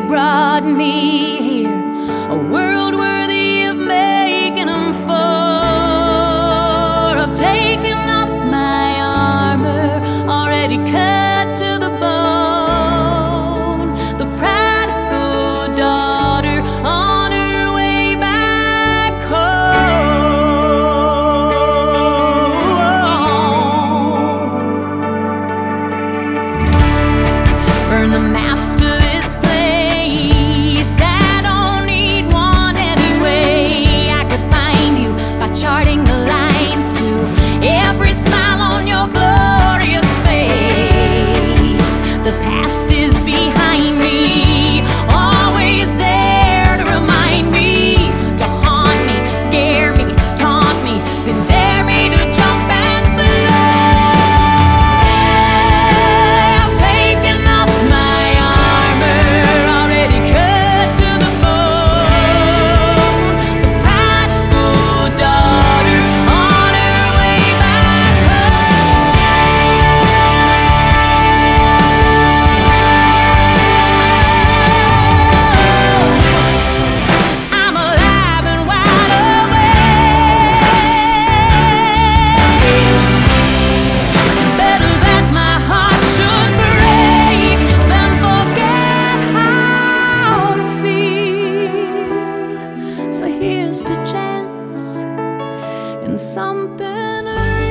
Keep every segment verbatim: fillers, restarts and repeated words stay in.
brought me here, a world worthy of making them for. I've taken off my armor, already cut to the bone. The prodigal daughter on her way back home. Burn the maps to this place. I don't need one anyway. I could find you by charting the lines to every smile on your glorious face. The past is behind me, always there to remind me, to haunt me, scare me, taunt me, then dare me to jump and fly. I've taken off my armor, already cut to the bone. The prodigal daughter on her way back home. I'm alive and wide awake. Better that my heart should break than forget how to feel. So here's to chance and something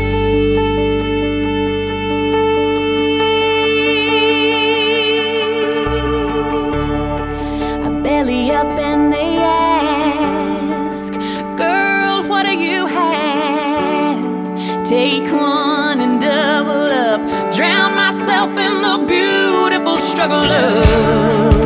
real. I belly up and they ask, girl, what do you have? Take one and double up, drown myself in the beautiful struggle of